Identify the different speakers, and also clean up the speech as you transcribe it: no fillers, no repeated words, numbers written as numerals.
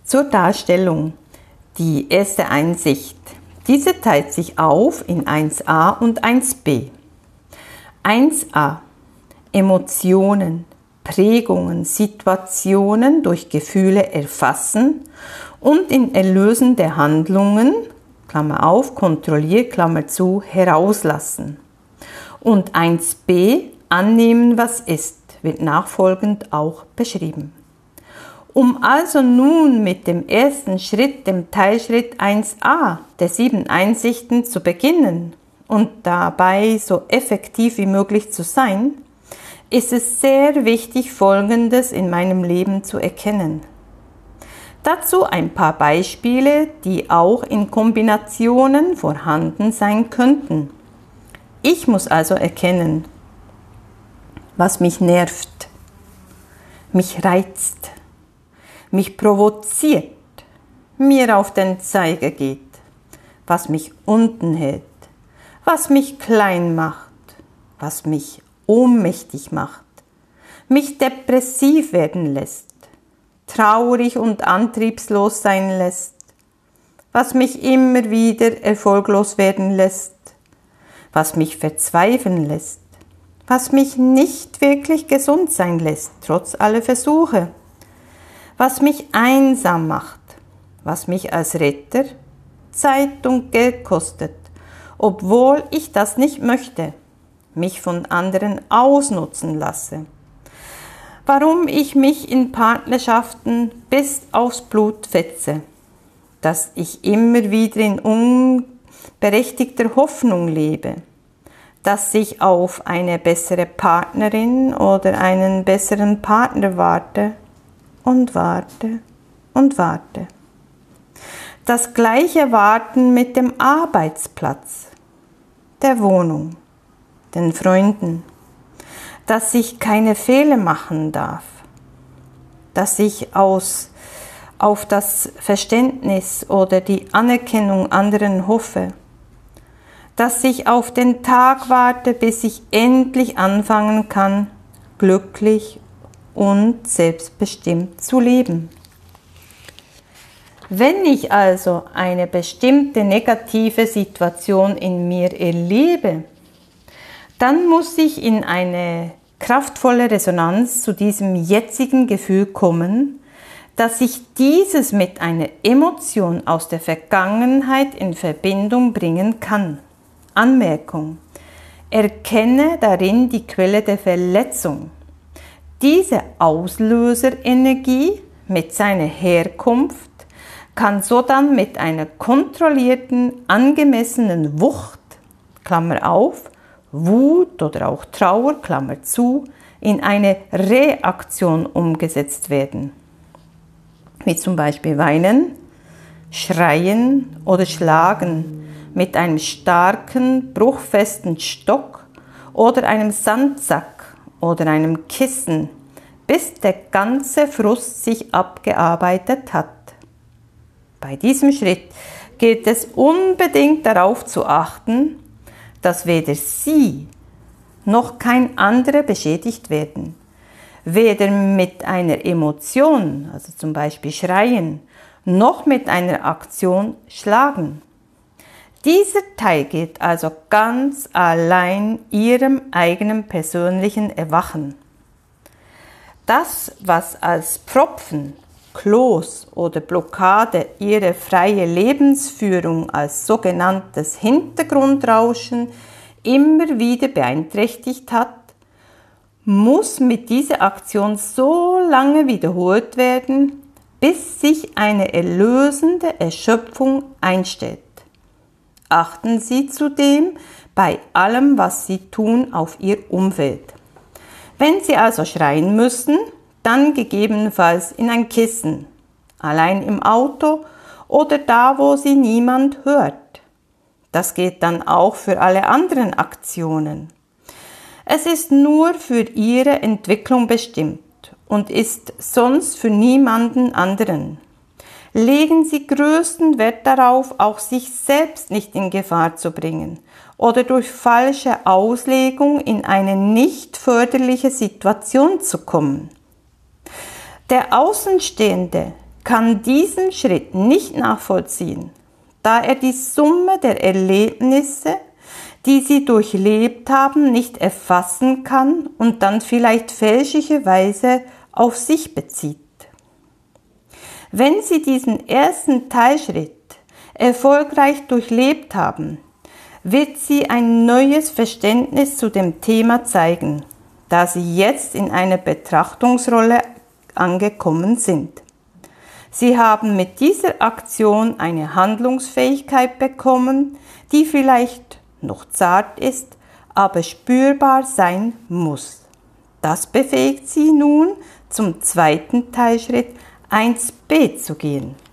Speaker 1: Zur Darstellung. Die erste Einsicht. Diese teilt sich auf in 1a und 1b. 1a. Emotionen, Prägungen, Situationen durch Gefühle erfassen und in erlösende Handlungen, Klammer auf, kontrolliert, Klammer zu, herauslassen. Und 1b. Annehmen, was ist, wird nachfolgend auch beschrieben. Um also nun mit dem ersten Schritt, dem Teilschritt 1a der 7 Einsichten zu beginnen und dabei so effektiv wie möglich zu sein, ist es sehr wichtig, Folgendes in meinem Leben zu erkennen. Dazu ein paar Beispiele, die auch in Kombinationen vorhanden sein könnten. Ich muss also erkennen, was mich nervt, mich reizt, mich provoziert, mir auf den Zeiger geht, was mich unten hält, was mich klein macht, was mich ohnmächtig macht, mich depressiv werden lässt, traurig und antriebslos sein lässt, was mich immer wieder erfolglos werden lässt, was mich verzweifeln lässt, was mich nicht wirklich gesund sein lässt, trotz aller Versuche, was mich einsam macht, was mich als Retter Zeit und Geld kostet, obwohl ich das nicht möchte, mich von anderen ausnutzen lasse, warum ich mich in Partnerschaften bis aufs Blut fetze, dass ich immer wieder in unberechtigter Hoffnung lebe, dass ich auf eine bessere Partnerin oder einen besseren Partner warte und warte und warte. Das gleiche Warten mit dem Arbeitsplatz, der Wohnung, den Freunden, dass ich keine Fehler machen darf, dass ich auf das Verständnis oder die Anerkennung anderen hoffe, dass ich auf den Tag warte, bis ich endlich anfangen kann, glücklich und selbstbestimmt zu leben. Wenn ich also eine bestimmte negative Situation in mir erlebe, dann muss ich in eine kraftvolle Resonanz zu diesem jetzigen Gefühl kommen, dass ich dieses mit einer Emotion aus der Vergangenheit in Verbindung bringen kann. Anmerkung: Erkenne darin die Quelle der Verletzung. Diese Auslöserenergie mit seiner Herkunft kann sodann mit einer kontrollierten, angemessenen Wucht, Klammer auf, Wut oder auch Trauer, Klammer zu, in eine Reaktion umgesetzt werden. Wie zum Beispiel weinen, schreien oder schlagen mit einem starken, bruchfesten Stock oder einem Sandsack oder einem Kissen, bis der ganze Frust sich abgearbeitet hat. Bei diesem Schritt gilt es unbedingt darauf zu achten, dass weder Sie noch kein anderer beschädigt werden, weder mit einer Emotion, also zum Beispiel Schreien, noch mit einer Aktion Schlagen. Dieser Teil gilt also ganz allein Ihrem eigenen persönlichen Erwachen. Das, was als Pfropfen, Kloß oder Blockade Ihre freie Lebensführung als sogenanntes Hintergrundrauschen immer wieder beeinträchtigt hat, muss mit dieser Aktion so lange wiederholt werden, bis sich eine erlösende Erschöpfung einstellt. Achten Sie zudem bei allem, was Sie tun, auf Ihr Umfeld. Wenn Sie also schreien müssen, dann gegebenenfalls in ein Kissen, allein im Auto oder da, wo Sie niemand hört. Das geht dann auch für alle anderen Aktionen. Es ist nur für Ihre Entwicklung bestimmt und ist sonst für niemanden anderen. Legen Sie größten Wert darauf, auch sich selbst nicht in Gefahr zu bringen oder durch falsche Auslegung in eine nicht förderliche Situation zu kommen. Der Außenstehende kann diesen Schritt nicht nachvollziehen, da er die Summe der Erlebnisse, die sie durchlebt haben, nicht erfassen kann und dann vielleicht fälschlicherweise auf sich bezieht. Wenn Sie diesen ersten Teilschritt erfolgreich durchlebt haben, wird sie ein neues Verständnis zu dem Thema zeigen, da Sie jetzt in einer Betrachtungsrolle angekommen sind. Sie haben mit dieser Aktion eine Handlungsfähigkeit bekommen, die vielleicht noch zart ist, aber spürbar sein muss. Das befähigt Sie nun, zum zweiten Teilschritt 1b zu gehen.